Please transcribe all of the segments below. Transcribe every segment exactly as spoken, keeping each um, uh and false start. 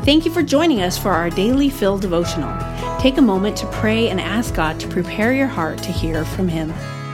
Thank you for joining us for our Daily Fill devotional. Take a moment to pray and ask God to prepare your heart to hear from Him.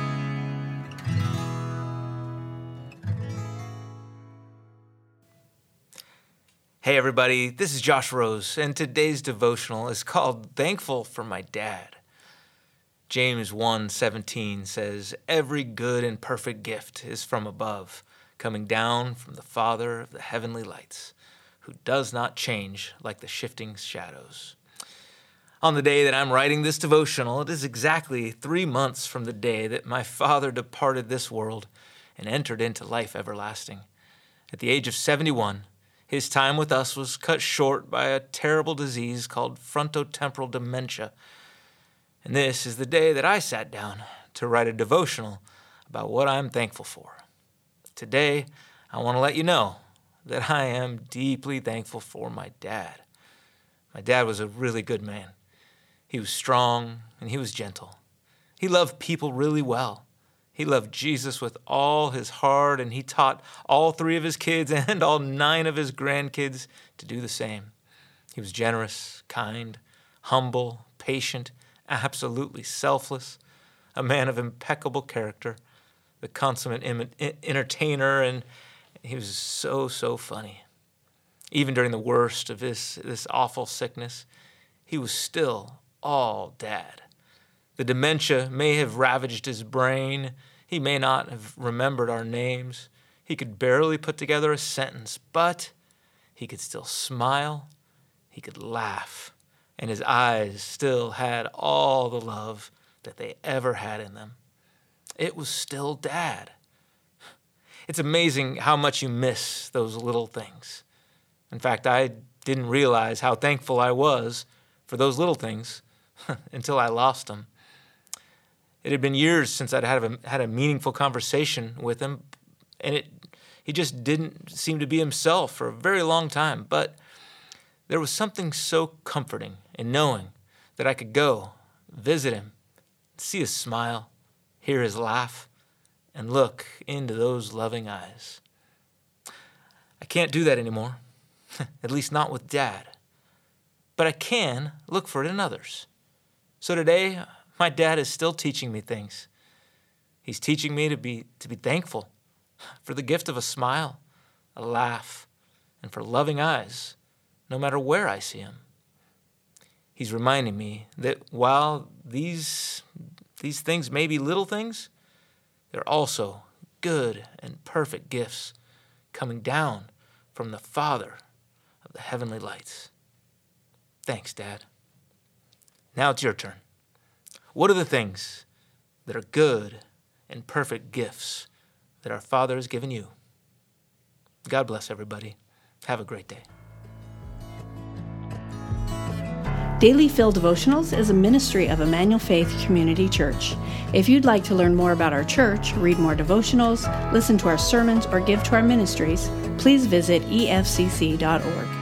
Hey everybody, this is Josh Rose, and today's devotional is called Thankful for My Dad. James one seventeen says, "Every good and perfect gift is from above, coming down from the Father of the heavenly lights, who does not change like the shifting shadows." On the day that I'm writing this devotional, it is exactly three months from the day that my father departed this world and entered into life everlasting. At the age of seventy-one, his time with us was cut short by a terrible disease called frontotemporal dementia. And this is the day that I sat down to write a devotional about what I'm thankful for. Today, I want to let you know that I am deeply thankful for my dad. My dad was a really good man. He was strong and he was gentle. He loved people really well. He loved Jesus with all his heart, and he taught all three of his kids and all nine of his grandkids to do the same. He was generous, kind, humble, patient, absolutely selfless, a man of impeccable character, the consummate im- entertainer, and he was so, so funny. Even during the worst of this, this awful sickness, he was still all dad. The dementia may have ravaged his brain. He may not have remembered our names. He could barely put together a sentence, but he could still smile. He could laugh. And his eyes still had all the love that they ever had in them. It was still dad. It's amazing how much you miss those little things. In fact, I didn't realize how thankful I was for those little things until I lost them. It had been years since I'd had a, had a meaningful conversation with him, and it he just didn't seem to be himself for a very long time. But there was something so comforting in knowing that I could go, visit him, see his smile, hear his laugh, and look into those loving eyes. I can't do that anymore, at least not with Dad. But I can look for it in others. So today, my dad is still teaching me things. He's teaching me to be to be thankful for the gift of a smile, a laugh, and for loving eyes, no matter where I see him. He's reminding me that while these, these things may be little things, they're also good and perfect gifts coming down from the Father of the heavenly lights. Thanks, Dad. Now it's your turn. What are the things that are good and perfect gifts that our Father has given you? God bless everybody. Have a great day. Daily Fill Devotionals is a ministry of Emmanuel Faith Community Church. If you'd like to learn more about our church, read more devotionals, listen to our sermons, or give to our ministries, please visit e f c c dot org.